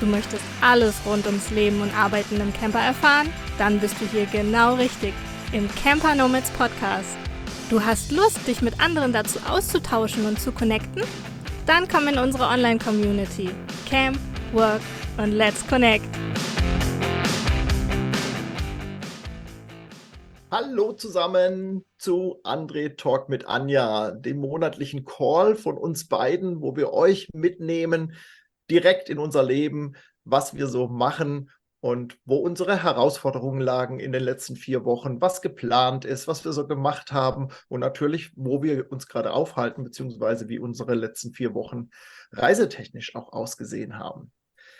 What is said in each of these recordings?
möchtest alles rund ums Leben und Arbeiten im Camper erfahren? Dann bist du hier genau richtig, im Camper Nomads Podcast. Du hast Lust, dich mit anderen dazu auszutauschen und zu connecten? Dann komm in unsere Online-Community. Camp, Work und Let's Connect. Hallo zusammen zu André Talk mit Anja, dem monatlichen Call von uns beiden, wo wir euch mitnehmen, direkt in unser Leben, was wir so machen und wo unsere Herausforderungen lagen in den letzten 4 Wochen, was geplant ist, was wir so gemacht haben und natürlich, wo wir uns gerade aufhalten, beziehungsweise wie unsere letzten 4 Wochen reisetechnisch auch ausgesehen haben.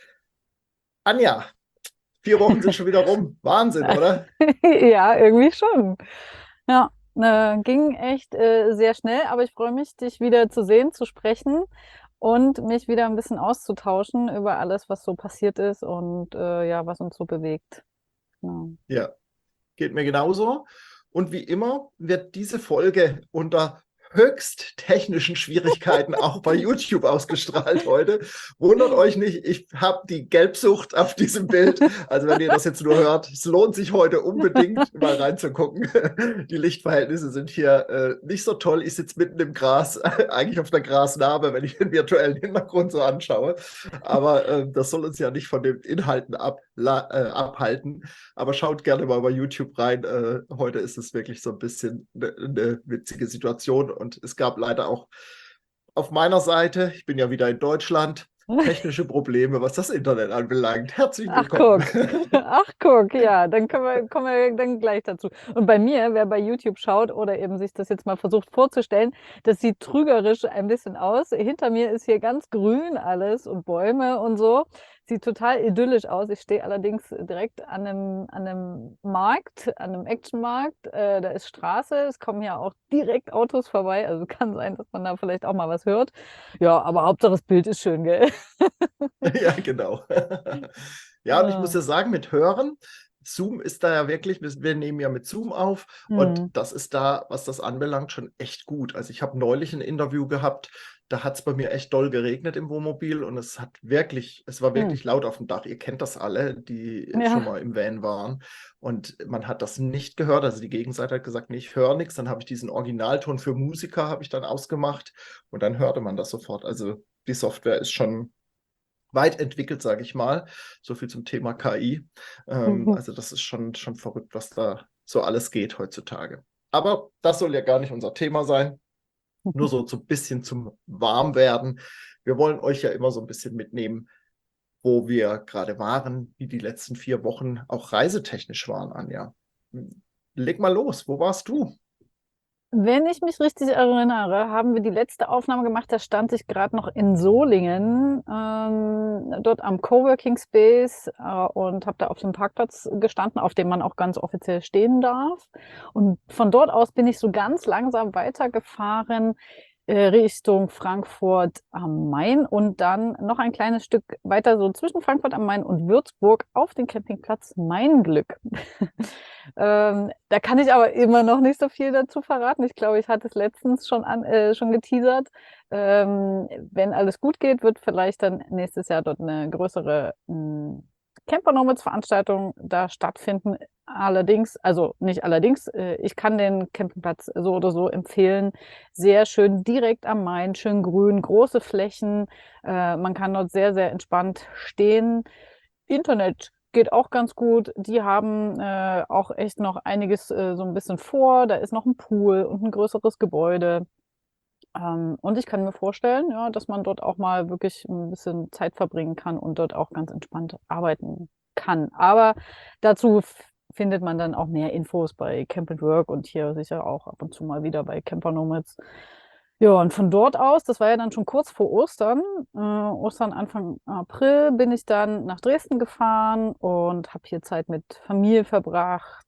Anja, 4 Wochen sind schon wieder rum. Wahnsinn, oder? Ja, irgendwie schon. Ja, ging echt sehr schnell, aber ich freue mich, dich wieder zu sehen, zu sprechen und mich wieder ein bisschen auszutauschen über alles, was so passiert ist und ja, was uns so bewegt. Genau. Ja, geht mir genauso. Und wie immer wird diese Folge unter höchst technischen Schwierigkeiten auch bei YouTube ausgestrahlt heute. Wundert euch nicht, ich habe die Gelbsucht auf diesem Bild. Also wenn ihr das jetzt nur hört, es lohnt sich heute unbedingt mal reinzugucken. Die Lichtverhältnisse sind hier nicht so toll. Ich sitze mitten im Gras, eigentlich auf der Grasnarbe, wenn ich den virtuellen Hintergrund so anschaue. Aber das soll uns ja nicht von den Inhalten abhalten. Aber schaut gerne mal bei YouTube rein. Heute ist es wirklich so ein bisschen eine witzige Situation. Und es gab leider auch auf meiner Seite, ich bin ja wieder in Deutschland, technische Probleme, was das Internet anbelangt. Herzlich willkommen. Ach guck, ja, dann kommen wir dann gleich dazu. Und bei mir, wer bei YouTube schaut oder eben sich das jetzt mal versucht vorzustellen, das sieht trügerisch ein bisschen aus. Hinter mir ist hier ganz grün alles und Bäume und so. Sieht total idyllisch aus. Ich stehe allerdings direkt an einem Markt, an einem Actionmarkt. Da ist Straße. Es kommen ja auch direkt Autos vorbei. Also kann sein, dass man da vielleicht auch mal was hört. Ja, aber Hauptsache das Bild ist schön, gell? Ja, genau. Ja, und ich muss ja sagen, mit Hören, Zoom ist da ja wirklich, wir nehmen ja mit Zoom auf und das ist da, was das anbelangt, schon echt gut. Also ich habe neulich ein Interview gehabt, da hat es bei mir echt doll geregnet im Wohnmobil und es war wirklich laut auf dem Dach. Ihr kennt das alle, die schon mal im Van waren. Und man hat das nicht gehört. Also die Gegenseite hat gesagt, nee, ich höre nichts. Dann habe ich diesen Originalton für Musiker habe ich dann ausgemacht und dann hörte man das sofort. Also die Software ist schon weit entwickelt, sage ich mal. So viel zum Thema KI. Also das ist schon verrückt, was da so alles geht heutzutage. Aber das soll ja gar nicht unser Thema sein. Nur so ein bisschen zum Warmwerden. Wir wollen euch ja immer so ein bisschen mitnehmen, wo wir gerade waren, wie die letzten 4 Wochen auch reisetechnisch waren, Anja. Leg mal los, wo warst du? Wenn ich mich richtig erinnere, haben wir die letzte Aufnahme gemacht, da stand ich gerade noch in Solingen, dort am Coworking Space und habe da auf dem Parkplatz gestanden, auf dem man auch ganz offiziell stehen darf. Und von dort aus bin ich so ganz langsam weitergefahren Richtung Frankfurt am Main und dann noch ein kleines Stück weiter so zwischen Frankfurt am Main und Würzburg auf den Campingplatz Mein Glück. Da kann ich aber immer noch nicht so viel dazu verraten. Ich glaube, ich hatte es letztens schon geteasert. Wenn alles gut geht, wird vielleicht dann nächstes Jahr dort eine größere Camper Nomads Veranstaltung da stattfinden. Allerdings, also nicht allerdings, ich kann den Campingplatz so oder so empfehlen. Sehr schön direkt am Main, schön grün, große Flächen. Man kann dort sehr, sehr entspannt stehen. Internet geht auch ganz gut. Die haben auch echt noch einiges so ein bisschen vor. Da ist noch ein Pool und ein größeres Gebäude. Und ich kann mir vorstellen, ja, dass man dort auch mal wirklich ein bisschen Zeit verbringen kann und dort auch ganz entspannt arbeiten kann. Aber dazu findet man dann auch mehr Infos bei Camp and Work und hier sicher auch ab und zu mal wieder bei Camper Nomads. Ja, und von dort aus, das war ja dann schon kurz vor Ostern, Ostern Anfang April, bin ich dann nach Dresden gefahren und habe hier Zeit mit Familie verbracht.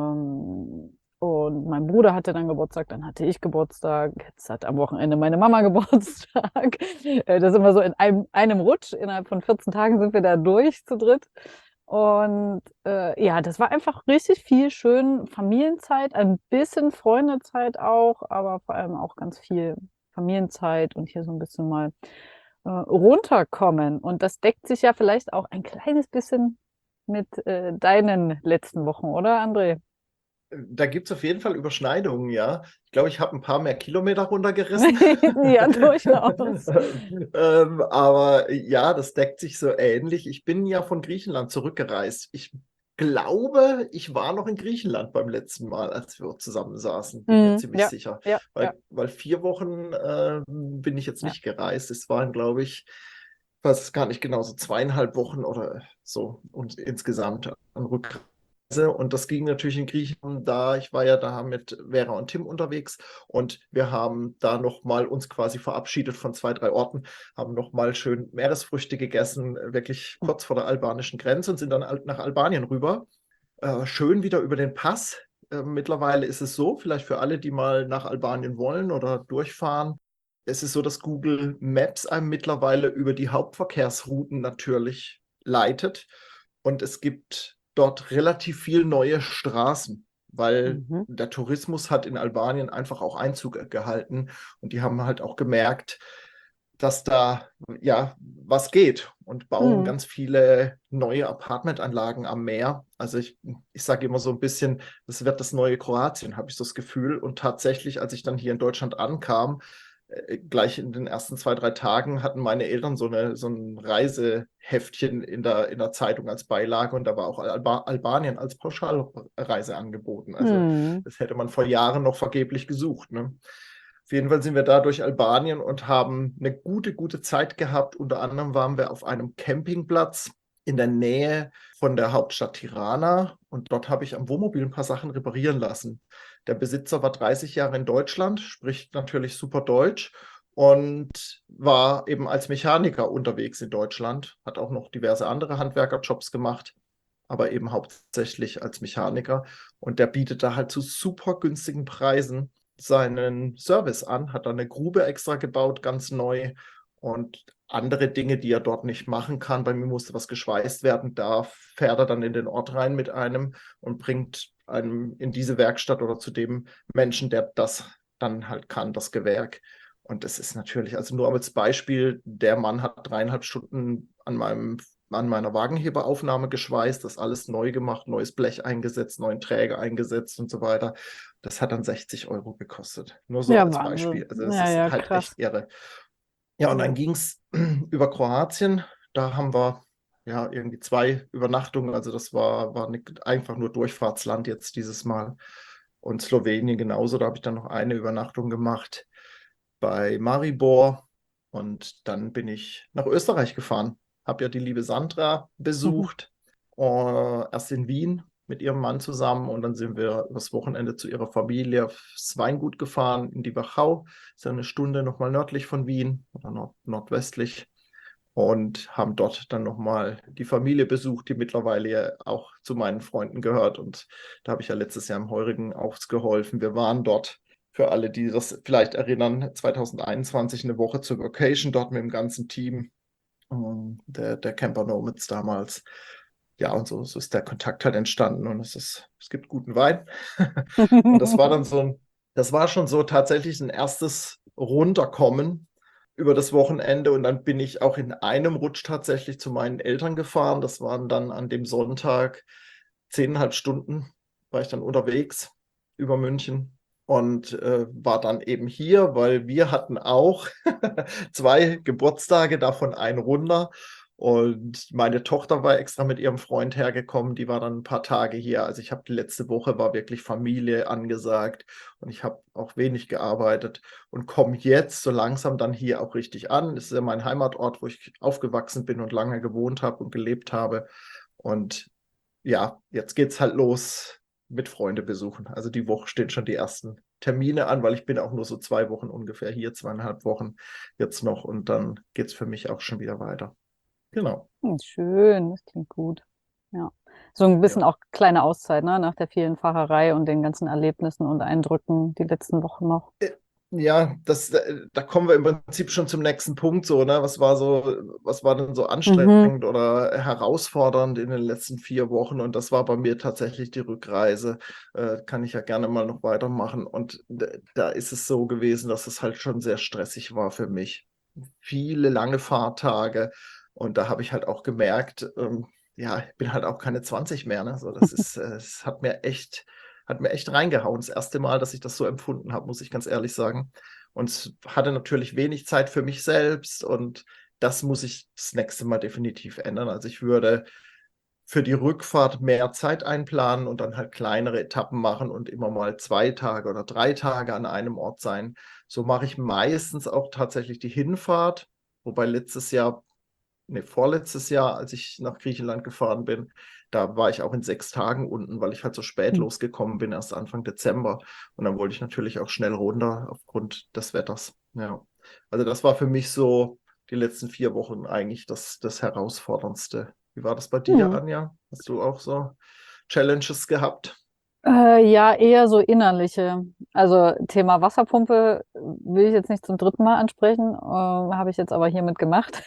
Und mein Bruder hatte dann Geburtstag, dann hatte ich Geburtstag. Jetzt hat am Wochenende meine Mama Geburtstag. Das ist immer so in einem Rutsch. Innerhalb von 14 Tagen sind wir da durch zu dritt. Und ja, das war einfach richtig viel schön Familienzeit, ein bisschen Freundezeit auch, aber vor allem auch ganz viel Familienzeit und hier so ein bisschen mal runterkommen. Und das deckt sich ja vielleicht auch ein kleines bisschen mit deinen letzten Wochen, oder André? Da gibt es auf jeden Fall Überschneidungen, ja. Ich glaube, ich habe ein paar mehr Kilometer runtergerissen. Ja, durchaus. Aber ja, das deckt sich so ähnlich. Ich bin ja von Griechenland zurückgereist. Ich glaube, ich war noch in Griechenland beim letzten Mal, als wir zusammensaßen. Bin mir ziemlich Ja, sicher. ja, ja, Weil 4 Wochen bin ich jetzt ja. nicht gereist. Es waren, glaube ich, weiß es gar nicht genau, so 2,5 Wochen oder so und insgesamt an Rückreise. Und das ging natürlich in Griechenland da. Ich war ja da mit Vera und Tim unterwegs und wir haben da nochmal uns quasi verabschiedet von 2, 3 Orten, haben nochmal schön Meeresfrüchte gegessen, wirklich kurz vor der albanischen Grenze und sind dann nach Albanien rüber. Schön wieder über den Pass. Mittlerweile ist es so, vielleicht für alle, die mal nach Albanien wollen oder durchfahren, es ist so, dass Google Maps einem mittlerweile über die Hauptverkehrsrouten natürlich leitet. Und es gibt dort relativ viel neue Straßen, weil Mhm. der Tourismus hat in Albanien einfach auch Einzug gehalten. Und die haben halt auch gemerkt, dass da ja was geht und bauen Mhm. ganz viele neue Apartmentanlagen am Meer. Also ich sage immer so ein bisschen, das wird das neue Kroatien, habe ich so das Gefühl. Und tatsächlich, als ich dann hier in Deutschland ankam, gleich in den ersten 2, 3 Tagen hatten meine Eltern so ein Reiseheftchen in der Zeitung als Beilage und da war auch Albanien als Pauschalreise angeboten. Also Mhm. das hätte man vor Jahren noch vergeblich gesucht, ne? Auf jeden Fall sind wir da durch Albanien und haben eine gute Zeit gehabt. Unter anderem waren wir auf einem Campingplatz in der Nähe von der Hauptstadt Tirana und dort habe ich am Wohnmobil ein paar Sachen reparieren lassen. Der Besitzer war 30 Jahre in Deutschland, spricht natürlich super Deutsch und war eben als Mechaniker unterwegs in Deutschland, hat auch noch diverse andere Handwerkerjobs gemacht, aber eben hauptsächlich als Mechaniker. Und der bietet da halt zu super günstigen Preisen seinen Service an, hat da eine Grube extra gebaut, ganz neu und andere Dinge, die er dort nicht machen kann. Bei mir musste was geschweißt werden. Da fährt er dann in den Ort rein mit einem und bringt einem in diese Werkstatt oder zu dem Menschen, der das dann halt kann, das Gewerk. Und das ist natürlich, also nur als Beispiel, der Mann hat 3,5 Stunden an meiner Wagenheberaufnahme geschweißt, das alles neu gemacht, neues Blech eingesetzt, neuen Träger eingesetzt und so weiter. Das hat dann 60 Euro gekostet. Nur so Ja, als Wahnsinn. Beispiel. Also es Ja, ist ja, halt krass. echt irre. Ja, und dann ging es über Kroatien. Da haben wir ja irgendwie 2 Übernachtungen. Also das war nicht einfach nur Durchfahrtsland jetzt dieses Mal. Und Slowenien genauso. Da habe ich dann noch eine Übernachtung gemacht bei Maribor. Und dann bin ich nach Österreich gefahren. Habe ja die liebe Sandra besucht. Erst in Wien mit ihrem Mann zusammen und dann sind wir übers Wochenende zu ihrer Familie aufs Weingut gefahren in die Wachau. Ist ja eine Stunde nochmal nördlich von Wien oder nordwestlich und haben dort dann nochmal die Familie besucht, die mittlerweile ja auch zu meinen Freunden gehört. Und da habe ich ja letztes Jahr im Heurigen ausgeholfen. Wir waren dort, für alle, die das vielleicht erinnern, 2021 eine Woche zur Vacation dort mit dem ganzen Team der Camper Nomads damals. Ja, und so ist der Kontakt halt entstanden und es gibt guten Wein. Und das war schon so tatsächlich ein erstes Runterkommen über das Wochenende und dann bin ich auch in einem Rutsch tatsächlich zu meinen Eltern gefahren. Das waren dann an dem Sonntag 10,5 Stunden, war ich dann unterwegs über München und war dann eben hier, weil wir hatten auch 2 Geburtstage, davon ein runder. Und meine Tochter war extra mit ihrem Freund hergekommen, die war dann ein paar Tage hier. Also ich habe die letzte Woche war wirklich Familie angesagt und ich habe auch wenig gearbeitet und komme jetzt so langsam dann hier auch richtig an. Es ist ja mein Heimatort, wo ich aufgewachsen bin und lange gewohnt habe und gelebt habe. Und ja, jetzt geht's halt los mit Freunde besuchen. Also die Woche stehen schon die ersten Termine an, weil ich bin auch nur so 2 Wochen ungefähr hier, 2,5 Wochen jetzt noch und dann geht's für mich auch schon wieder weiter. Genau. Schön, das klingt gut. Ja. So ein bisschen Ja. auch kleine Auszeit, ne? Nach der vielen Fahrerei und den ganzen Erlebnissen und Eindrücken die letzten Wochen noch. Ja, da kommen wir im Prinzip schon zum nächsten Punkt so, ne? Was war denn so Mhm. anstrengend oder herausfordernd in den letzten 4 Wochen? Und das war bei mir tatsächlich die Rückreise. Kann ich ja gerne mal noch weitermachen. Und da ist es so gewesen, dass es halt schon sehr stressig war für mich. viele lange Fahrtage. Und da habe ich halt auch gemerkt, ja, ich bin halt auch keine 20 mehr. Ne? So, es hat mir echt reingehauen. Das erste Mal, dass ich das so empfunden habe, muss ich ganz ehrlich sagen. Und es hatte natürlich wenig Zeit für mich selbst und das muss ich das nächste Mal definitiv ändern. Also ich würde für die Rückfahrt mehr Zeit einplanen und dann halt kleinere Etappen machen und immer mal 2 Tage oder 3 Tage an einem Ort sein. So mache ich meistens auch tatsächlich die Hinfahrt, wobei vorletztes Jahr, als ich nach Griechenland gefahren bin, da war ich auch in 6 Tagen unten, weil ich halt so spät Hm. losgekommen bin, erst Anfang Dezember. Und dann wollte ich natürlich auch schnell runter aufgrund des Wetters. Ja. Also das war für mich so die letzten 4 Wochen eigentlich das Herausforderndste. Wie war das bei dir, Hm. Anja? Hast du auch so Challenges gehabt? Ja, eher so innerliche. Also Thema Wasserpumpe will ich jetzt nicht zum dritten Mal ansprechen, habe ich jetzt aber hiermit gemacht.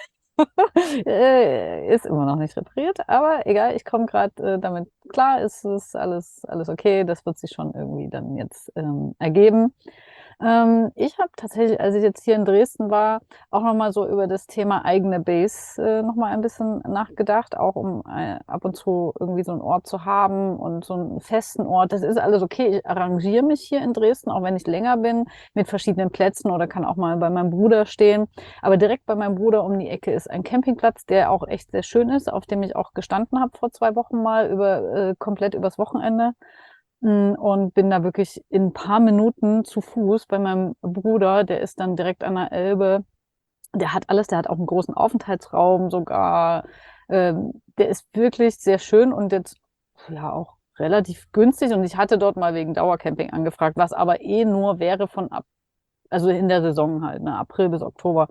Ist immer noch nicht repariert, aber egal, ich komme gerade damit klar, ist alles okay, das wird sich schon irgendwie dann jetzt ergeben. Ich habe tatsächlich, als ich jetzt hier in Dresden war, auch nochmal so über das Thema eigene Base nochmal ein bisschen nachgedacht, auch um ab und zu irgendwie so einen Ort zu haben und so einen festen Ort. Das ist alles okay. Ich arrangiere mich hier in Dresden, auch wenn ich länger bin, mit verschiedenen Plätzen oder kann auch mal bei meinem Bruder stehen. Aber direkt bei meinem Bruder um die Ecke ist ein Campingplatz, der auch echt sehr schön ist, auf dem ich auch gestanden habe vor 2 Wochen mal komplett übers Wochenende. Und bin da wirklich in ein paar Minuten zu Fuß bei meinem Bruder, der ist dann direkt an der Elbe. Der hat alles, der hat auch einen großen Aufenthaltsraum sogar. Der ist wirklich sehr schön und jetzt ja auch relativ günstig. Und ich hatte dort mal wegen Dauercamping angefragt, was aber eh nur wäre also in der Saison halt, ne, April bis Oktober.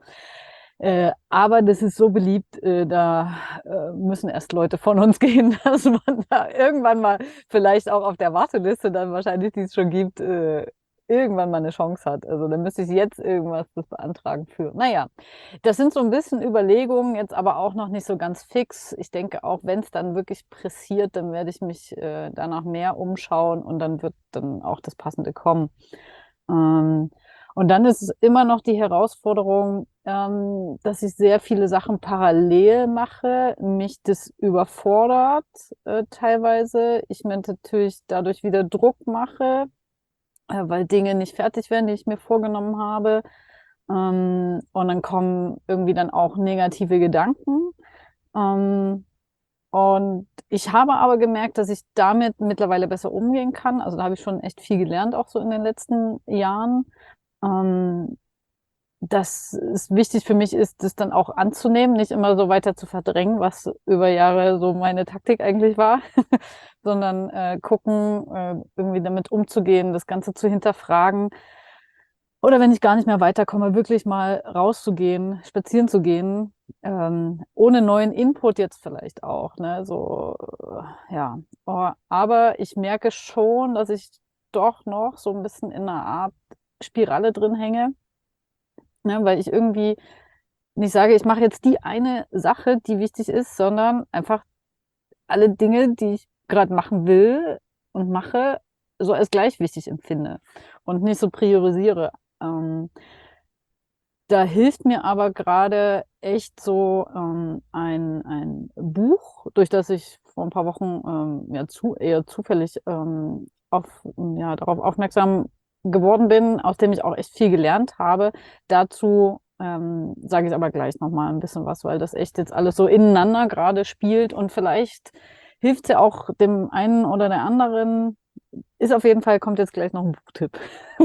Aber das ist so beliebt, da müssen erst Leute von uns gehen, dass man da irgendwann mal vielleicht auch auf der Warteliste dann wahrscheinlich, die es schon gibt, irgendwann mal eine Chance hat. Also dann müsste ich jetzt irgendwas das beantragen für. Naja, das sind so ein bisschen Überlegungen, jetzt aber auch noch nicht so ganz fix. Ich denke auch, wenn es dann wirklich pressiert, dann werde ich mich danach mehr umschauen und dann wird dann auch das Passende kommen. Ähm, und dann ist es immer noch die Herausforderung, dass ich sehr viele Sachen parallel mache, mich das überfordert teilweise. Ich mir natürlich dadurch wieder Druck mache, weil Dinge nicht fertig werden, die ich mir vorgenommen habe. Und dann kommen irgendwie dann auch negative Gedanken. Ähm, und ich habe aber gemerkt, dass ich damit mittlerweile besser umgehen kann. Also da habe ich schon echt viel gelernt, auch so in den letzten Jahren. Ähm, dass es wichtig für mich ist, das dann auch anzunehmen, nicht immer so weiter zu verdrängen, was über Jahre so meine Taktik eigentlich war, sondern gucken, irgendwie damit umzugehen, das Ganze zu hinterfragen. Oder wenn ich gar nicht mehr weiterkomme, wirklich mal rauszugehen, spazieren zu gehen, ohne neuen Input jetzt vielleicht auch, ne? So, ja. Oh, aber ich merke schon, dass ich doch noch so ein bisschen in einer Art Spirale drin hänge, ne? Weil ich irgendwie nicht sage, ich mache jetzt die eine Sache, die wichtig ist, sondern einfach alle Dinge, die ich gerade machen will und mache, so als gleich wichtig empfinde und nicht so priorisiere. Ähm, Da hilft mir aber gerade echt so ein Buch, durch das ich vor ein paar Wochen ja, eher zufällig darauf aufmerksam geworden bin, aus dem ich auch echt viel gelernt habe. Dazu sage ich aber gleich nochmal ein bisschen was, weil das echt jetzt alles so ineinander gerade spielt und vielleicht hilft es ja auch dem einen oder der anderen. Ist auf jeden Fall, kommt jetzt gleich noch ein Buchtipp.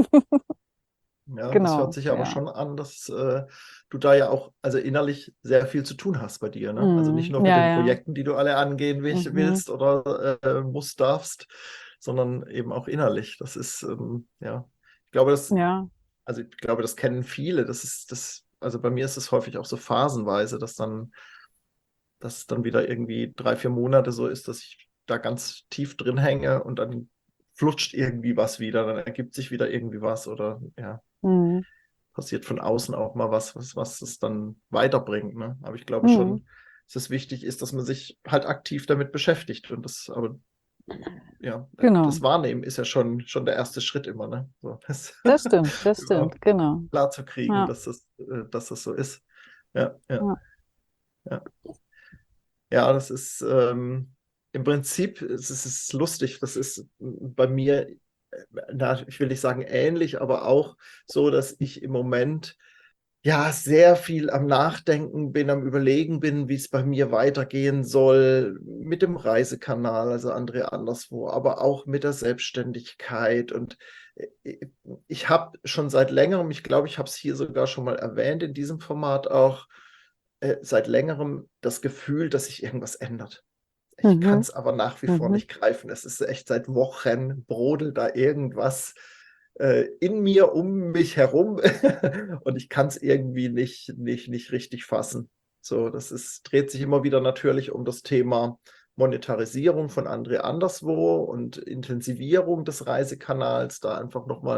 Ja, das hört Genau, sich aber ja. schon an, dass du da ja auch also innerlich sehr viel zu tun hast bei dir, ne? Also nicht nur mit Ja, den ja. Projekten, die du alle angehen Mhm. willst oder musst, darfst, sondern eben auch innerlich. Das ist, ja, ich glaube, Ja. ich glaube, das kennen viele. Also bei mir ist es häufig auch so phasenweise, dass dann wieder irgendwie 3, 4 Monate so ist, dass ich da ganz tief drin hänge und dann flutscht irgendwie was wieder, dann ergibt sich wieder irgendwie was oder ja Mhm. passiert von außen auch mal was es dann weiterbringt. Ne? Aber ich glaube Mhm. schon, dass es wichtig ist, dass man sich halt aktiv damit beschäftigt. Und das, aber ja, Genau. das Wahrnehmen ist ja schon der erste Schritt immer, ne? So, Das stimmt, überhaupt genau. klar zu kriegen, Ja, dass das so ist. Ja, ja, ja. ja. Ja, das ist im Prinzip, es ist lustig, das ist bei mir, ich will nicht sagen ähnlich, aber auch so, dass ich im Moment ja sehr viel am Nachdenken bin, am Überlegen bin, wie es bei mir weitergehen soll mit dem Reisekanal, also Andrea Anderswo, aber auch mit der Selbstständigkeit. Und ich habe schon seit längerem, ich glaube, ich habe es hier sogar schon mal erwähnt, in diesem Format auch, seit längerem das Gefühl, dass sich irgendwas ändert. Ich kann Mhm. es aber nach wie vor Mhm. nicht greifen. Es ist echt seit Wochen brodelt da irgendwas in mir, um mich herum und ich kann es irgendwie nicht richtig fassen. So, dreht sich immer wieder natürlich um das Thema Monetarisierung von André Anderswo und Intensivierung des Reisekanals, da einfach nochmal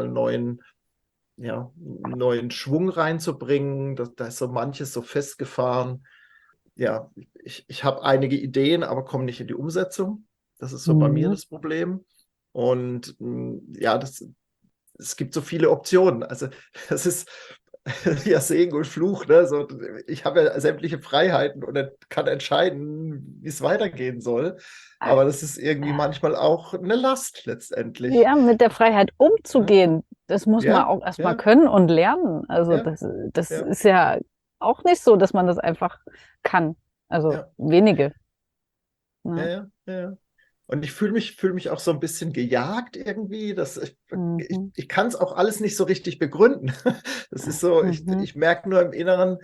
neuen Schwung reinzubringen. Da ist so manches so festgefahren. Ja, ich habe einige Ideen, aber komme nicht in die Umsetzung. Das ist so bei mir Mhm. das Problem. Und ja, es gibt so viele Optionen. Also das ist ja Segen und Fluch. Ne? So, ich habe ja sämtliche Freiheiten und kann entscheiden, wie es weitergehen soll. Aber das ist irgendwie manchmal auch eine Last letztendlich. Ja, mit der Freiheit Ja, umzugehen, das muss man ja, auch erstmal ja, können und lernen. Also ja, das ja, ist ja auch nicht so, dass man das einfach kann. Also ja, wenige. ja, Ne? ja, ja. Und ich fühl mich auch so ein bisschen gejagt irgendwie. Mhm. Ich kann es auch alles nicht so richtig begründen. Das ist so, Mhm. ich merke nur im Inneren,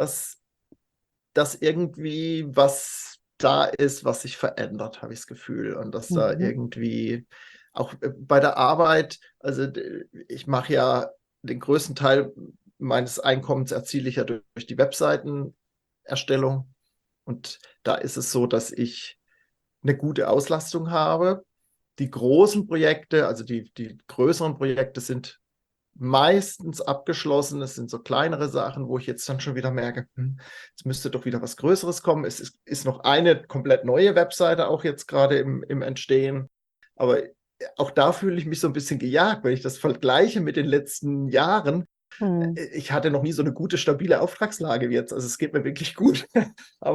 dass irgendwie was da ist, was sich verändert, habe ich das Gefühl. Und dass da Mhm. irgendwie auch bei der Arbeit, also ich mache ja den größten Teil meines Einkommens erziele ich ja durch die Webseitenerstellung. Und da ist es so, dass ich eine gute Auslastung habe. Die großen Projekte, also die größeren Projekte sind meistens abgeschlossen. Es sind so kleinere Sachen, wo ich jetzt dann schon wieder merke, jetzt müsste doch wieder was Größeres kommen. Ist noch eine komplett neue Webseite auch jetzt gerade im Entstehen. Aber auch da fühle ich mich so ein bisschen gejagt, wenn ich das vergleiche mit den letzten Jahren. Mhm. Ich hatte noch nie so eine gute, stabile Auftragslage wie jetzt. Also es geht mir wirklich gut. Aber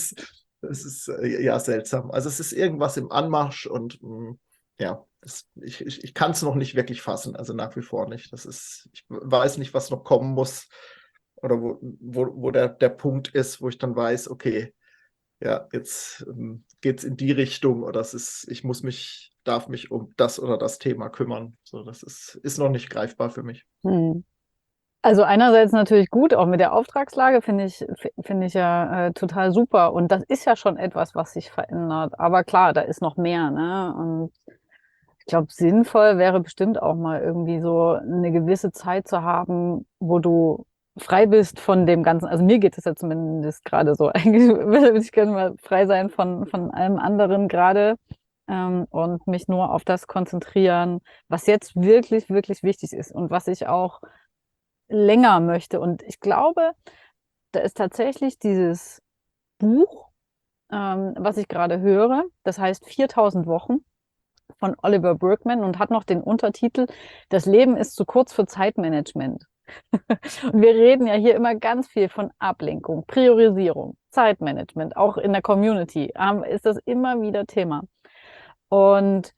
es ist ja seltsam. Also es ist irgendwas im Anmarsch und ja, ich kann es noch nicht wirklich fassen. Also nach wie vor nicht. Ich weiß nicht, was noch kommen muss oder wo der Punkt ist, wo ich dann weiß, okay, ja, jetzt geht es in die Richtung oder darf mich um das oder das Thema kümmern. So, ist noch nicht greifbar für mich. Mhm. Also einerseits natürlich gut, auch mit der Auftragslage finde ich ja total super. Und das ist ja schon etwas, was sich verändert. Aber klar, da ist noch mehr, ne? Und ich glaube, sinnvoll wäre bestimmt auch mal irgendwie so eine gewisse Zeit zu haben, wo du frei bist von dem Ganzen. Also mir geht es ja zumindest gerade so. Eigentlich würde ich gerne mal frei sein von allem anderen gerade und mich nur auf das konzentrieren, was jetzt wirklich, wirklich wichtig ist und was ich auch länger möchte. Und ich glaube, da ist tatsächlich dieses Buch, was ich gerade höre, das heißt 4000 Wochen von Oliver Burkeman und hat noch den Untertitel Das Leben ist zu kurz für Zeitmanagement. Und wir reden ja hier immer ganz viel von Ablenkung, Priorisierung, Zeitmanagement. Auch in der Community ist das immer wieder Thema. Und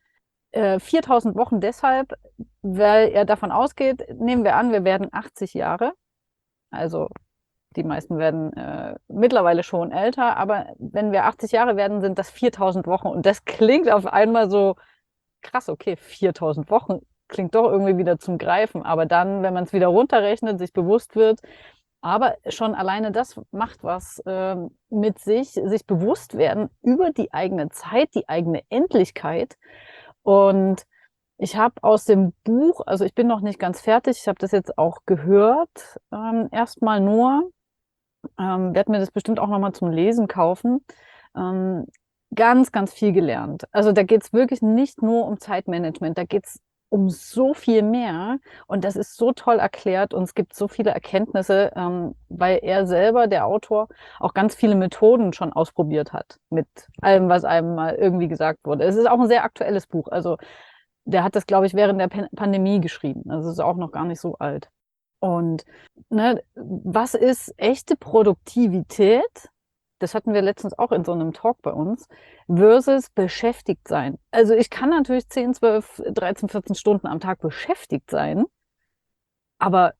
4000 Wochen deshalb, weil er davon ausgeht, nehmen wir an, wir werden 80 Jahre. Also die meisten werden mittlerweile schon älter, aber wenn wir 80 Jahre werden, sind das 4000 Wochen. Und das klingt auf einmal so krass, okay, 4000 Wochen klingt doch irgendwie wieder zum Greifen. Aber dann, wenn man es wieder runterrechnet, sich bewusst wird, aber schon alleine das macht was mit sich bewusst werden über die eigene Zeit, die eigene Endlichkeit. Und ich habe aus dem Buch, also ich bin noch nicht ganz fertig, ich habe das jetzt auch gehört, erstmal nur, werde mir das bestimmt auch nochmal zum Lesen kaufen. Ähm, ganz, ganz viel gelernt. Also da geht es wirklich nicht nur um Zeitmanagement, da geht es um so viel mehr. Und das ist so toll erklärt und es gibt so viele Erkenntnisse, weil er selber, der Autor, auch ganz viele Methoden schon ausprobiert hat mit allem, was einem mal irgendwie gesagt wurde. Es ist auch ein sehr aktuelles Buch. Also der hat das, glaube ich, während der Pandemie geschrieben. Also es ist auch noch gar nicht so alt. Und ne, was ist echte Produktivität? Das hatten wir letztens auch in so einem Talk bei uns, versus beschäftigt sein. Also ich kann natürlich 10, 12, 13, 14 Stunden am Tag beschäftigt sein, aber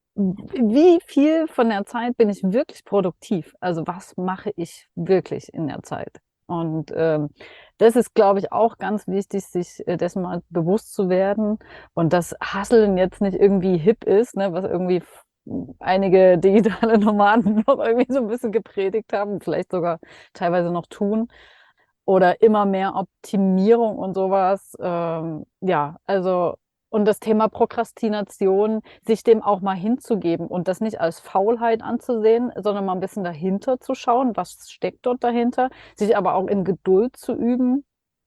wie viel von der Zeit bin ich wirklich produktiv? Also was mache ich wirklich in der Zeit? Und das ist, glaube ich, auch ganz wichtig, sich dessen mal bewusst zu werden und dass Hustlen jetzt nicht irgendwie hip ist, ne, was irgendwie einige digitale Nomaden noch irgendwie so ein bisschen gepredigt haben, vielleicht sogar teilweise noch tun. Oder immer mehr Optimierung und sowas. Ja, also, und das Thema Prokrastination, sich dem auch mal hinzugeben und das nicht als Faulheit anzusehen, sondern mal ein bisschen dahinter zu schauen, was steckt dort dahinter, sich aber auch in Geduld zu üben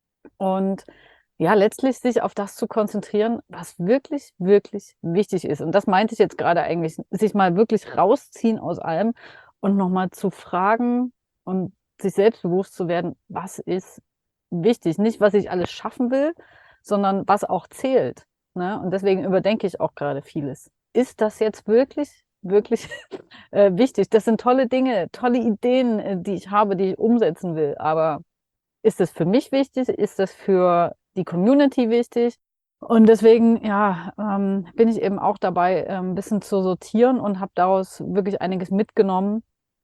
und ja, letztlich sich auf das zu konzentrieren, was wirklich, wirklich wichtig ist. Und das meinte ich jetzt gerade eigentlich, sich mal wirklich rausziehen aus allem und nochmal zu fragen und sich selbst bewusst zu werden, was ist wichtig. Nicht, was ich alles schaffen will, sondern was auch zählt. Ne? Und deswegen überdenke ich auch gerade vieles. Ist das jetzt wirklich, wirklich wichtig? Das sind tolle Dinge, tolle Ideen, die ich habe, die ich umsetzen will. Aber ist es für mich wichtig? Ist es für die Community wichtig? Und deswegen, ja, bin ich eben auch dabei, ein bisschen zu sortieren und habe daraus wirklich einiges mitgenommen.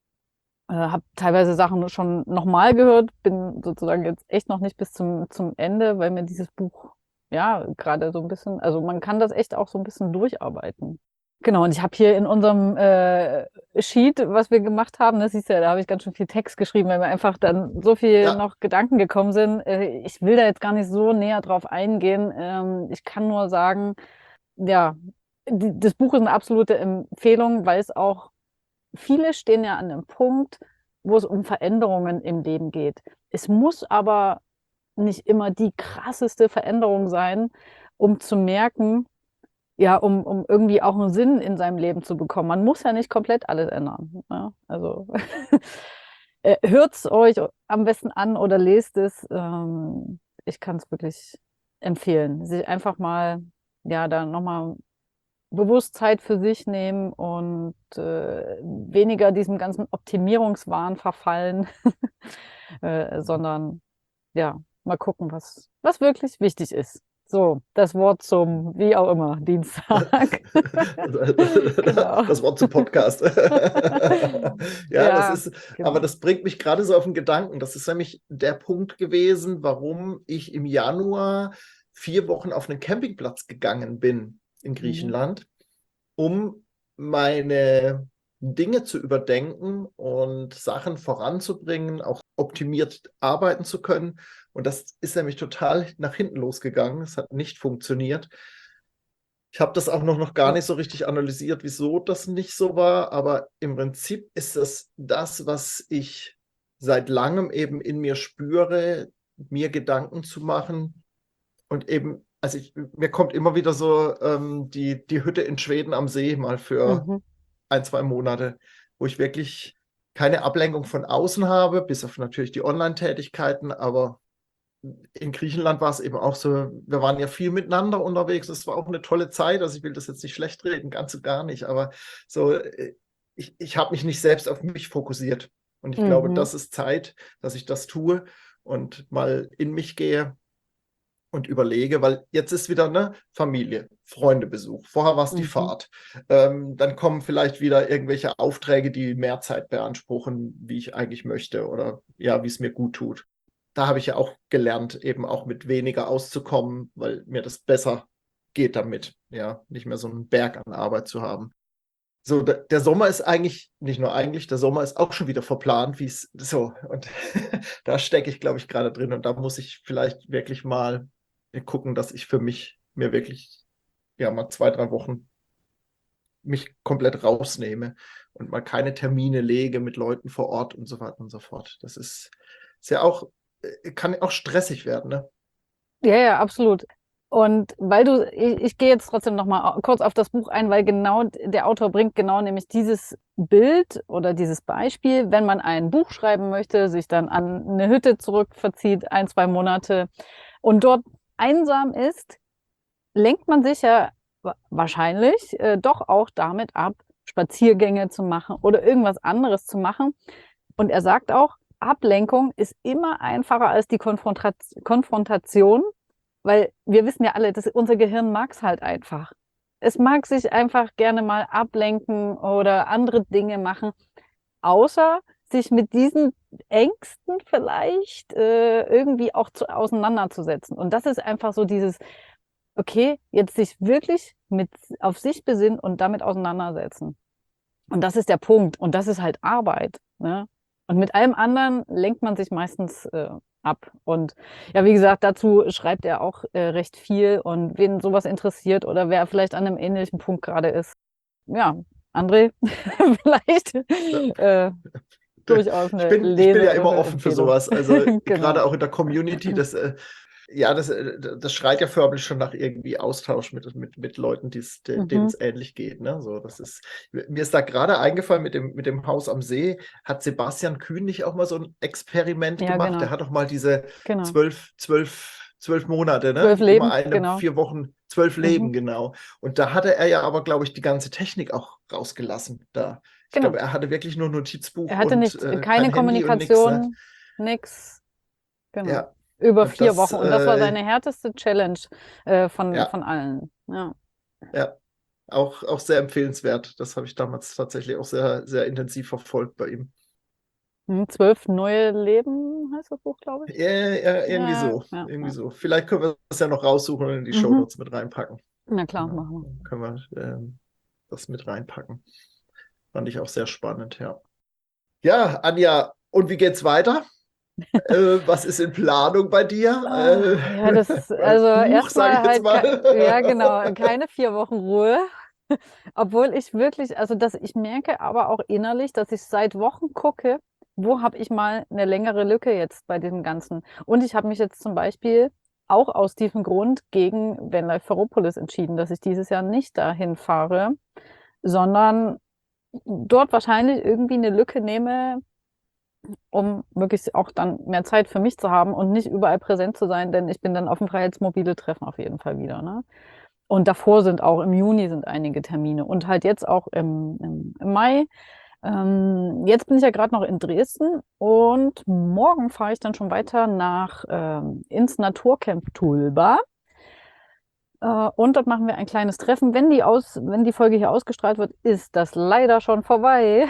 Habe teilweise Sachen schon nochmal gehört, bin sozusagen jetzt echt noch nicht bis zum Ende, weil mir dieses Buch, ja, gerade so ein bisschen, also man kann das echt auch so ein bisschen durcharbeiten. Genau, und ich habe hier in unserem Sheet, was wir gemacht haben, das siehst du ja, da habe ich ganz schön viel Text geschrieben, weil mir einfach dann so viel Ja, noch Gedanken gekommen sind. Ich will da jetzt gar nicht so näher drauf eingehen. Ich kann nur sagen, ja, das Buch ist eine absolute Empfehlung, weil es auch, viele stehen ja an einem Punkt, wo es um Veränderungen im Leben geht. Es muss aber nicht immer die krasseste Veränderung sein, um zu merken, ja, um irgendwie auch einen Sinn in seinem Leben zu bekommen. Man muss ja nicht komplett alles ändern. Ne? Also hört es euch am besten an oder lest es. Ich kann es wirklich empfehlen. Sich einfach mal, ja, da nochmal bewusst Zeit für sich nehmen und weniger diesem ganzen Optimierungswahn verfallen, sondern ja, mal gucken, was wirklich wichtig ist. So, das Wort zum, wie auch immer, Dienstag. Genau. das Wort zum Podcast. Ja, das Ja, ist, aber genau. das bringt mich gerade so auf den Gedanken. Das ist nämlich der Punkt gewesen, warum ich im Januar 4 Wochen auf einen Campingplatz gegangen bin in Mhm. Griechenland, um meine Dinge zu überdenken und Sachen voranzubringen, auch optimiert arbeiten zu können. Und das ist nämlich total nach hinten losgegangen. Es hat nicht funktioniert. Ich habe das auch noch gar nicht so richtig analysiert, wieso das nicht so war, aber im Prinzip ist das, was ich seit langem eben in mir spüre, mir Gedanken zu machen und eben, also mir kommt immer wieder so die Hütte in Schweden am See mal für Mhm. 1, 2 Monate, wo ich wirklich keine Ablenkung von außen habe, bis auf natürlich die Online-Tätigkeiten, aber in Griechenland war es eben auch so, wir waren ja viel miteinander unterwegs, es war auch eine tolle Zeit, also ich will das jetzt nicht schlecht reden, ganz und gar nicht, aber so, ich habe mich nicht selbst auf mich fokussiert und ich glaube, Mhm. das ist Zeit, dass ich das tue und mal in mich gehe und überlege, weil jetzt ist wieder eine Familie, Freundebesuch. Vorher war es die Mhm. Fahrt. Dann kommen vielleicht wieder irgendwelche Aufträge, die mehr Zeit beanspruchen, wie ich eigentlich möchte oder ja, wie es mir gut tut. Da habe ich ja auch gelernt, eben auch mit weniger auszukommen, weil mir das besser geht damit, ja, nicht mehr so einen Berg an Arbeit zu haben. So, der Sommer ist eigentlich, nicht nur eigentlich, der Sommer ist auch schon wieder verplant, wie es so. Und da stecke ich, glaube ich, gerade drin. Und da muss ich vielleicht wirklich mal gucken, dass ich für mich mir wirklich, ja, mal 2, 3 Wochen mich komplett rausnehme und mal keine Termine lege mit Leuten vor Ort und so weiter und so fort. Das ist ja auch, kann auch stressig werden, ne? Ja, ja, absolut. Und ich gehe jetzt trotzdem noch mal kurz auf das Buch ein, weil genau der Autor bringt genau nämlich dieses Bild oder dieses Beispiel, wenn man ein Buch schreiben möchte, sich dann an eine Hütte zurückverzieht, 1, 2 Monate und dort einsam ist, lenkt man sich ja wahrscheinlich doch auch damit ab, Spaziergänge zu machen oder irgendwas anderes zu machen. Und er sagt auch, Ablenkung ist immer einfacher als die Konfrontation, weil wir wissen ja alle, unser Gehirn mag es halt einfach. Es mag sich einfach gerne mal ablenken oder andere Dinge machen, außer sich mit diesen Ängsten vielleicht irgendwie auch auseinanderzusetzen. Und das ist einfach so dieses, okay, jetzt sich wirklich auf sich besinnen und damit auseinandersetzen. Und das ist der Punkt. Und das ist halt Arbeit. Ne? Und mit allem anderen lenkt man sich meistens ab. Und ja, wie gesagt, dazu schreibt er auch recht viel. Und wen sowas interessiert oder wer vielleicht an einem ähnlichen Punkt gerade ist, ja, André, vielleicht durchaus Ich eine bin ja immer offen für Leseempfehlung. sowas. Also Genau. gerade auch in der Community, das schreit ja förmlich schon nach irgendwie Austausch mit Leuten, denen es ähnlich geht. Ne? So, mir ist da gerade eingefallen mit dem Haus am See, hat Sebastian Kühn nicht auch mal so ein Experiment Ja, gemacht? genau. Der hat doch mal diese Genau. 12 Monate, ne? 12 Leben, Immer eine, genau. 4 Wochen, 12 Leben, genau. Und da hatte er ja aber, glaube ich, die ganze Technik auch rausgelassen. Ich Genau. glaube, er hatte wirklich nur Notizbuch Er hatte und keine kein Handy und nichts. Ne? Kommunikation, nix. Genau. Ja, Über und 4 Wochen. Und das war seine härteste Challenge von ja, allen. Ja. ja, auch sehr empfehlenswert. Das habe ich damals tatsächlich auch sehr, sehr intensiv verfolgt bei ihm. 12 neue Leben heißt das Buch, glaube ich. Ja, irgendwie Ja, so, ja, irgendwie ja. so. Vielleicht können wir das ja noch raussuchen und in die Mhm. Shownotes mit reinpacken. Na klar, Genau. machen wir. Dann können wir das mit reinpacken. Fand ich auch sehr spannend, ja. Ja, Anja, und wie geht's weiter? Was ist in Planung bei dir? Ja, also Buch, sage erstmal ich jetzt halt, mal. ja, genau, keine 4 Wochen Ruhe. Obwohl ich wirklich, also ich merke aber auch innerlich, dass ich seit Wochen gucke, wo habe ich mal eine längere Lücke jetzt bei diesem Ganzen. Und ich habe mich jetzt zum Beispiel auch aus diesem Grund gegen Vanlife Ferropolis entschieden, dass ich dieses Jahr nicht dahin fahre, sondern dort wahrscheinlich irgendwie eine Lücke nehme, um wirklich auch dann mehr Zeit für mich zu haben und nicht überall präsent zu sein, denn ich bin dann auf dem Freiheitsmobile-Treffen auf jeden Fall wieder. Ne? Und davor sind auch im Juni sind einige Termine und halt jetzt auch im Mai. Jetzt bin ich ja gerade noch in Dresden und morgen fahre ich dann schon weiter ins Naturcamp Tulba. Und dort machen wir ein kleines Treffen. Wenn die Folge hier ausgestrahlt wird, ist das leider schon vorbei.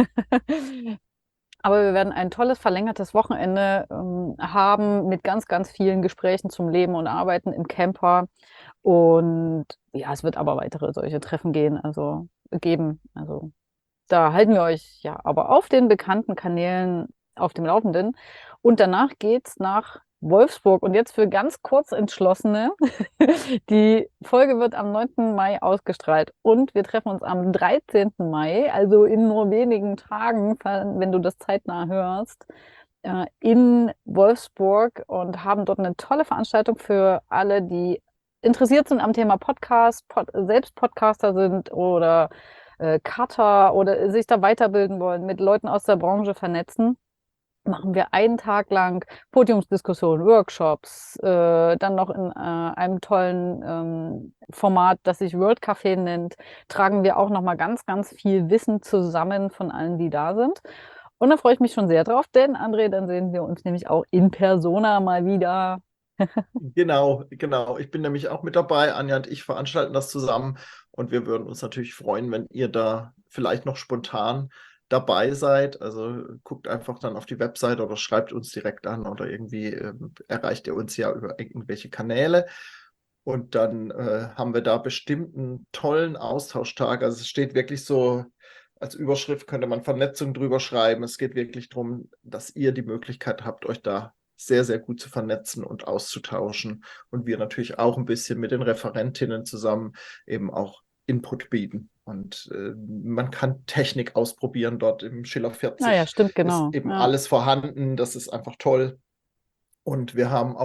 Aber wir werden ein tolles verlängertes Wochenende haben mit ganz, ganz vielen Gesprächen zum Leben und Arbeiten im Camper. Und ja, es wird aber weitere solche Treffen geben. Also da halten wir euch ja aber auf den bekannten Kanälen auf dem Laufenden. Und danach geht's nach Wolfsburg. Und jetzt für ganz kurz Entschlossene, die Folge wird am 9. Mai ausgestrahlt. Und wir treffen uns am 13. Mai, also in nur wenigen Tagen, wenn du das zeitnah hörst, in Wolfsburg und haben dort eine tolle Veranstaltung für alle, die interessiert sind am Thema Podcast, selbst Podcaster sind oder Cutter oder sich da weiterbilden wollen, mit Leuten aus der Branche vernetzen. Machen wir einen Tag lang Podiumsdiskussionen, Workshops, dann noch in einem tollen Format, das sich World Café nennt, tragen wir auch nochmal ganz, ganz viel Wissen zusammen von allen, die da sind. Und da freue ich mich schon sehr drauf, denn André, dann sehen wir uns nämlich auch in Persona mal wieder. Genau. Ich bin nämlich auch mit dabei. Anja und ich veranstalten das zusammen und wir würden uns natürlich freuen, wenn ihr da vielleicht noch spontan dabei seid. Also guckt einfach dann auf die Website oder schreibt uns direkt an oder irgendwie erreicht ihr uns ja über irgendwelche Kanäle. Und dann haben wir da bestimmt einen tollen Austauschtag. Also es steht wirklich so, als Überschrift könnte man Vernetzung drüber schreiben. Es geht wirklich darum, dass ihr die Möglichkeit habt, euch da sehr, sehr gut zu vernetzen und auszutauschen. Und wir natürlich auch ein bisschen mit den Referentinnen zusammen eben auch Input bieten. Und man kann Technik ausprobieren dort im Schiller 40. Naja, stimmt, genau. Ist eben Ja. alles vorhanden. Das ist einfach toll. Und wir haben auch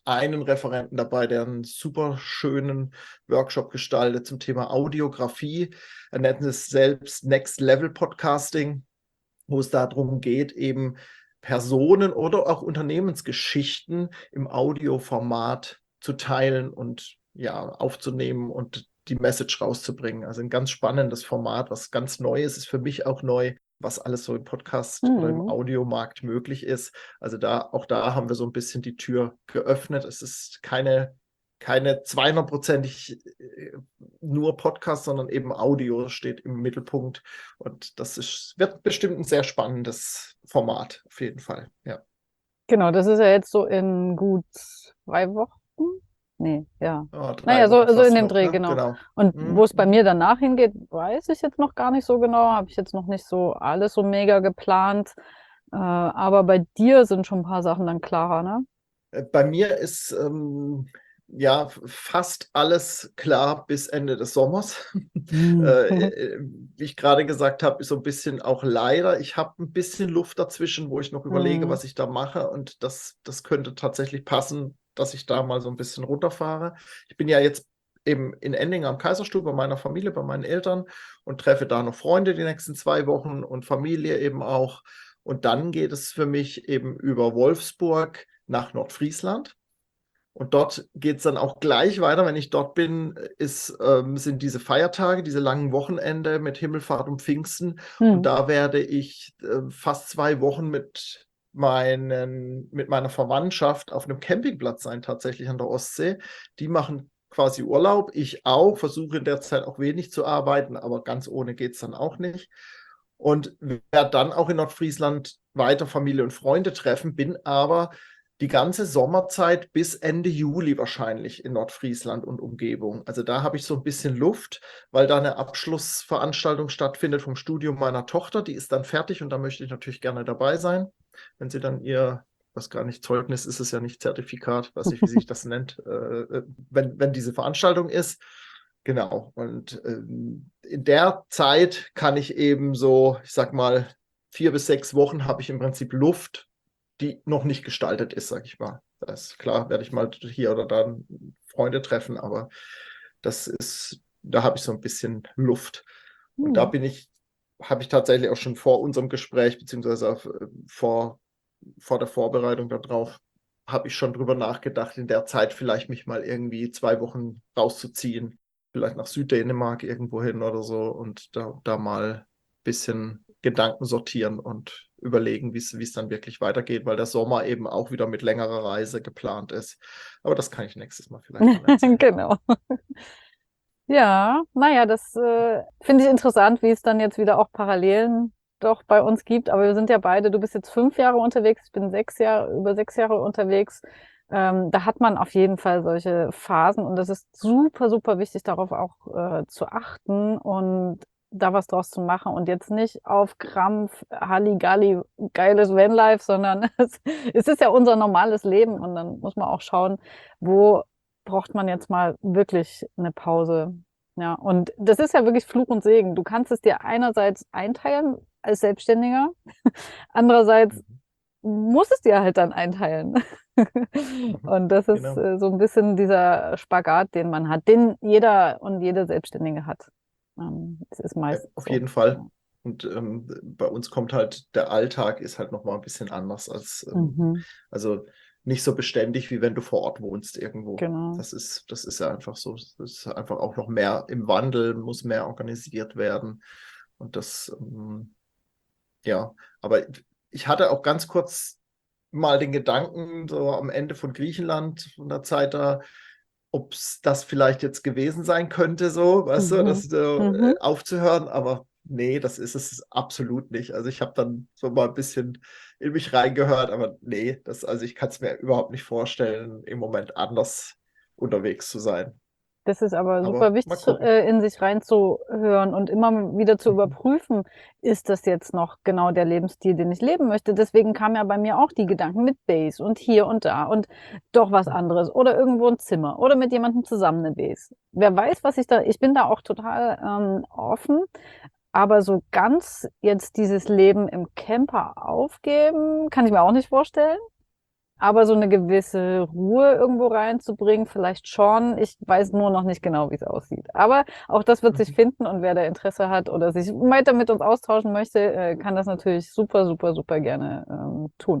einen Referenten dabei, der einen super schönen Workshop gestaltet zum Thema Audiografie. Er nennt es selbst Next Level Podcasting, wo es darum geht, eben Personen oder auch Unternehmensgeschichten im Audioformat zu teilen und ja, aufzunehmen und die Message rauszubringen. Also ein ganz spannendes Format, was ganz neu ist für mich auch neu, was alles so im Podcast oder im Audiomarkt möglich ist. Also auch da haben wir so ein bisschen die Tür geöffnet. Es ist keine 200%ig nur Podcast, sondern eben Audio steht im Mittelpunkt. Und wird bestimmt ein sehr spannendes Format, auf jeden Fall. Ja. Genau, das ist ja jetzt so in gut 2 Wochen. Nee, ja. Ja, 3 Naja, Wochen so in fast dem noch, Dreh, ne? genau. Genau. Und wo es bei mir danach hingeht, weiß ich jetzt noch gar nicht so genau. Habe ich jetzt noch nicht so alles so mega geplant. Aber bei dir sind schon ein paar Sachen dann klarer, ne? Bei mir ist ja fast alles klar bis Ende des Sommers. Wie ich gerade gesagt habe, ist so ein bisschen auch leider. Ich habe ein bisschen Luft dazwischen, wo ich noch überlege, was ich da mache. Und das könnte tatsächlich passen, dass ich da mal so ein bisschen runterfahre. Ich bin ja jetzt eben in Ending am Kaiserstuhl bei meiner Familie, bei meinen Eltern und treffe da noch Freunde die nächsten 2 Wochen und Familie eben auch. Und dann geht es für mich eben über Wolfsburg nach Nordfriesland. Und dort geht es dann auch gleich weiter. Wenn ich dort bin, sind diese Feiertage, diese langen Wochenende mit Himmelfahrt und Pfingsten. Und da werde ich fast 2 Wochen mit meiner Verwandtschaft auf einem Campingplatz sein, tatsächlich an der Ostsee. Die machen quasi Urlaub, ich auch, versuche in der Zeit auch wenig zu arbeiten, aber ganz ohne geht es dann auch nicht. Und werde dann auch in Nordfriesland weiter Familie und Freunde treffen, bin aber die ganze Sommerzeit bis Ende Juli wahrscheinlich in Nordfriesland und Umgebung. Also da habe ich so ein bisschen Luft, weil da eine Abschlussveranstaltung stattfindet vom Studium meiner Tochter. Die ist dann fertig und da möchte ich natürlich gerne dabei sein, wenn sie dann was gar nicht, Zeugnis ist es ja nicht, Zertifikat, weiß nicht, wie sich das nennt, wenn diese Veranstaltung ist. Genau. Und in der Zeit kann ich eben so, ich sag mal, 4 bis 6 Wochen habe ich im Prinzip Luft, die noch nicht gestaltet ist, sag ich mal. Das ist klar, werde ich mal hier oder da Freunde treffen, aber da habe ich so ein bisschen Luft. Und da habe ich tatsächlich auch schon vor unserem Gespräch, beziehungsweise vor der Vorbereitung darauf, habe ich schon drüber nachgedacht, in der Zeit vielleicht mich mal irgendwie 2 Wochen rauszuziehen, vielleicht nach Süddänemark irgendwo hin oder so und da mal ein bisschen Gedanken sortieren und überlegen, wie es dann wirklich weitergeht, weil der Sommer eben auch wieder mit längerer Reise geplant ist. Aber das kann ich nächstes Mal vielleicht dann erzählen. Genau. Ja, naja, das finde ich interessant, wie es dann jetzt wieder auch Parallelen doch bei uns gibt. Aber wir sind ja beide, du bist jetzt 5 Jahre unterwegs, ich bin über 6 Jahre unterwegs. Da hat man auf jeden Fall solche Phasen und das ist super, super wichtig, darauf auch zu achten und da was draus zu machen und jetzt nicht auf Krampf, Halligalli, geiles Vanlife, sondern es ist ja unser normales Leben und dann muss man auch schauen, wo braucht man jetzt mal wirklich eine Pause. Ja, und das ist ja wirklich Fluch und Segen. Du kannst es dir einerseits einteilen als Selbstständiger, andererseits muss es dir halt dann einteilen. Und das ist Genau. so ein bisschen dieser Spagat, den man hat, den jeder und jede Selbstständige hat. Das ist meist Auf so. jeden Fall. Und bei uns kommt halt, der Alltag ist halt nochmal ein bisschen anders als, also nicht so beständig, wie wenn du vor Ort wohnst irgendwo. Genau. Das ist ja einfach so. Das ist einfach auch noch mehr im Wandel, muss mehr organisiert werden. Und ja, aber ich hatte auch ganz kurz mal den Gedanken, so am Ende von Griechenland, von der Zeit da, ob es das vielleicht jetzt gewesen sein könnte, so, weißt du, das aufzuhören, aber nee, das ist es absolut nicht. Also ich habe dann so mal ein bisschen in mich reingehört, aber nee, also ich kann es mir überhaupt nicht vorstellen, im Moment anders unterwegs zu sein. Das ist aber super Aber mal wichtig, gucken. in sich reinzuhören und immer wieder zu überprüfen, ist das jetzt noch genau der Lebensstil, den ich leben möchte. Deswegen kamen ja bei mir auch die Gedanken mit Base und hier und da und doch was anderes oder irgendwo ein Zimmer oder mit jemandem zusammen eine Base. Wer weiß, ich bin da auch total offen, aber so ganz jetzt dieses Leben im Camper aufgeben, kann ich mir auch nicht vorstellen. aber so eine gewisse Ruhe irgendwo reinzubringen, vielleicht schon. Ich weiß nur noch nicht genau, wie es aussieht. Aber auch das wird sich finden und wer da Interesse hat oder sich weiter mit uns austauschen möchte, kann das natürlich super, super, super gerne tun.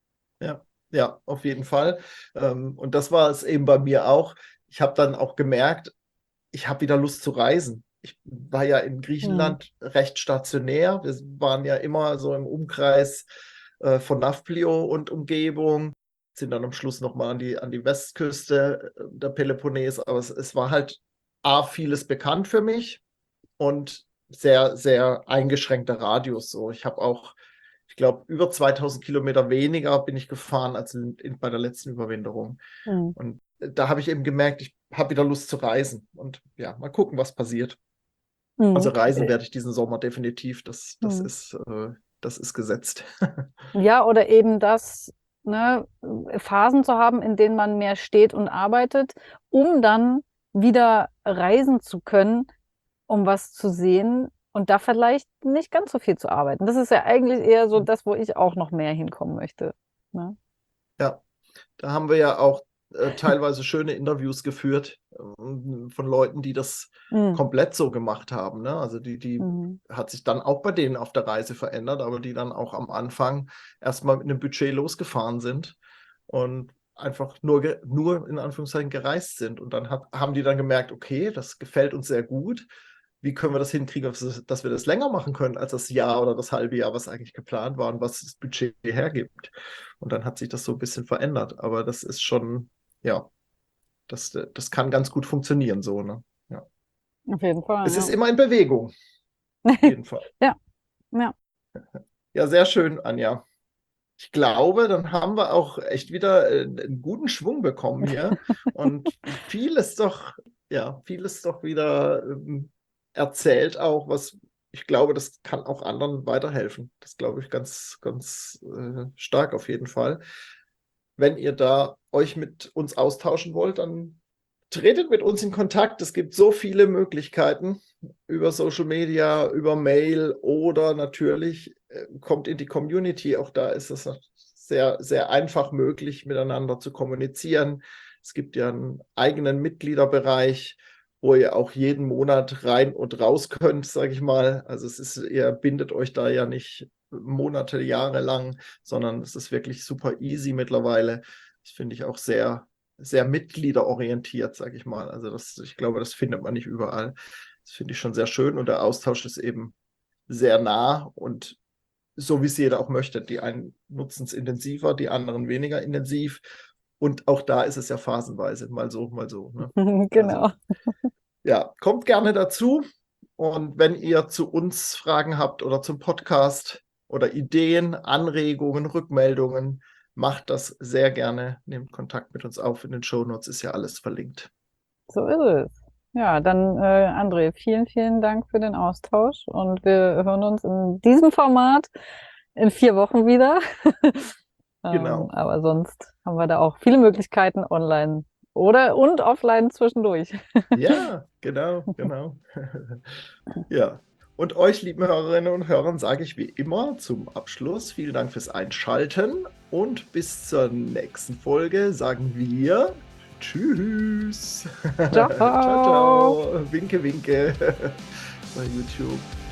Ja, auf jeden Fall. Und das war es eben bei mir auch. Ich habe dann auch gemerkt, ich habe wieder Lust zu reisen. Ich war ja in Griechenland recht stationär. Wir waren ja immer so im Umkreis von Nafplio und Umgebung, sind dann am Schluss nochmal an die Westküste der Peloponnes. Aber es war halt vieles bekannt für mich und sehr, sehr eingeschränkter Radius. So, ich habe auch, ich glaube, über 2000 Kilometer weniger bin ich gefahren als bei der letzten Überwinterung. Und da habe ich eben gemerkt, ich habe wieder Lust zu reisen. Und ja, mal gucken, was passiert. Also reisen werde ich diesen Sommer definitiv. Das ist gesetzt. Ja, oder eben das, ne, Phasen zu haben, in denen man mehr steht und arbeitet, um dann wieder reisen zu können, um was zu sehen und da vielleicht nicht ganz so viel zu arbeiten. Das ist ja eigentlich eher so das, wo ich auch noch mehr hinkommen möchte. Ne? Ja, da haben wir ja auch teilweise schöne Interviews geführt von Leuten, die das komplett so gemacht haben. Ne? Also die hat sich dann auch bei denen auf der Reise verändert, aber die dann auch am Anfang erstmal mit einem Budget losgefahren sind und einfach nur in Anführungszeichen gereist sind. Und dann haben die dann gemerkt, okay, das gefällt uns sehr gut. Wie können wir das hinkriegen, dass wir das länger machen können als das Jahr oder das halbe Jahr, was eigentlich geplant war und was das Budget hergibt. Und dann hat sich das so ein bisschen verändert. Aber das ist schon, ja, das kann ganz gut funktionieren so, ne? Ja. Auf jeden Fall. Es ist immer in Bewegung. Auf jeden Fall. Ja. Ja, sehr schön, Anja. Ich glaube, dann haben wir auch echt wieder einen guten Schwung bekommen hier und vieles doch wieder erzählt auch, was ich glaube, das kann auch anderen weiterhelfen. Das glaube ich ganz, ganz stark auf jeden Fall. Wenn ihr da euch mit uns austauschen wollt, dann tretet mit uns in Kontakt. Es gibt so viele Möglichkeiten über Social Media, über Mail oder natürlich kommt in die Community. Auch da ist es sehr, sehr einfach möglich, miteinander zu kommunizieren. Es gibt ja einen eigenen Mitgliederbereich, wo ihr auch jeden Monat rein und raus könnt, sage ich mal. Also ihr bindet euch da ja nicht Monate, Jahre lang, sondern es ist wirklich super easy mittlerweile. Das finde ich auch sehr, sehr mitgliederorientiert, sage ich mal. Also ich glaube, das findet man nicht überall. Das finde ich schon sehr schön und der Austausch ist eben sehr nah und so, wie es jeder auch möchte. Die einen nutzen es intensiver, die anderen weniger intensiv. Und auch da ist es ja phasenweise, mal so, mal so. Ne? Genau. Also, ja, kommt gerne dazu. Und wenn ihr zu uns Fragen habt oder zum Podcast oder Ideen, Anregungen, Rückmeldungen, macht das sehr gerne. Nehmt Kontakt mit uns auf. In den Shownotes ist ja alles verlinkt. So ist es. Ja, dann André, vielen, vielen Dank für den Austausch und wir hören uns in diesem Format in 4 Wochen wieder. Genau. Aber sonst haben wir da auch viele Möglichkeiten online und offline zwischendurch. Ja, genau. Ja. Und euch, lieben Hörerinnen und Hörern, sage ich wie immer zum Abschluss vielen Dank fürs Einschalten und bis zur nächsten Folge sagen wir Tschüss. Ciao. Ciao, ciao. Winke, winke bei YouTube.